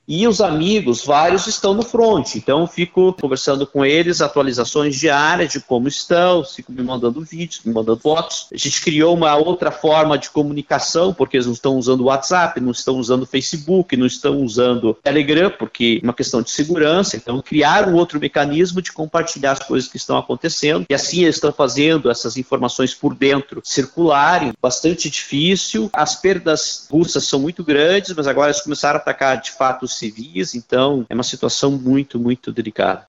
E os amigos, vários estão no front, então eu fico conversando com eles, atualizações diárias de como estão, fico me mandando vídeos, me mandando fotos. A gente criou uma outra forma de comunicação, porque eles não estão usando o WhatsApp, não estão usando o Facebook, não estão usando o Telegram, porque é uma questão de segurança. Então, criar um outro mecanismo de compartilhar as coisas que estão acontecendo. E assim eles estão fazendo essas informações por dentro circularem. Bastante difícil. As perdas russas são muito grandes, mas agora eles começaram a atacar de fato os civis, então é uma situação muito, muito delicada.